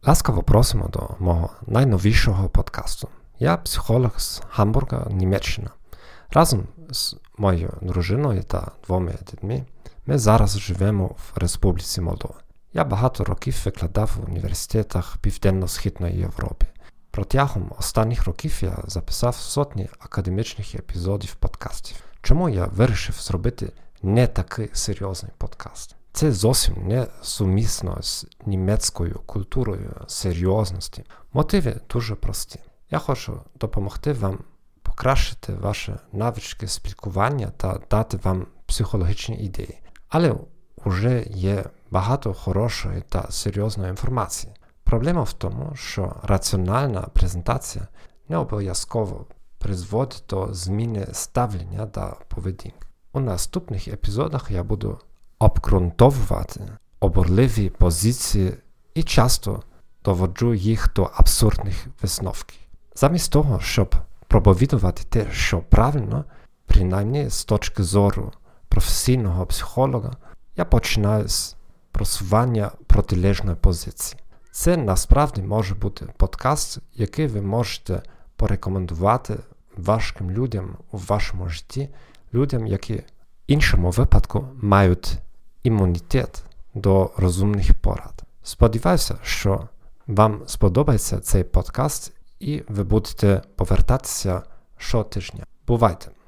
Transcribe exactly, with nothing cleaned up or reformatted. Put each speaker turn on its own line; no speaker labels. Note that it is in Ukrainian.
Ласкаво просимо до мого найновішого подкасту. Я психолог з Гамбурга, Німеччина. Разом з моєю дружиною та двома дітьми ми зараз живемо в Республіці Молдова. Я багато років викладав в університетах Південно-Східної Європи. Протягом останніх років я записав сотні академічних епізодів подкастів. Чому я вирішив зробити не такий серйозний подкаст? Це зовсім не сумісно з німецькою культурою серйозності. Мотиви дуже прості. Я хочу допомогти вам покращити ваші навички спілкування та дати вам психологічні ідеї. Але вже є багато хорошої та серйозної інформації. Проблема в тому, що раціональна презентація не обов'язково призводить до зміни ставлення та поведінки. У наступних епізодах я буду обґрунтовувати обурливі позиції і часто доводжу їх до абсурдних висновків. Замість того, щоб проповідувати те, що правильно, принаймні з точки зору професійного психолога, я починаю з просування протилежної позиції. Це насправді може бути подкаст, який ви можете порекомендувати важким людям у вашому житті, людям, які в іншому випадку мають імунітет до розумних порад. Сподіваюся, що вам сподобається цей подкаст і ви будете повертатися щотижня. Бувайте!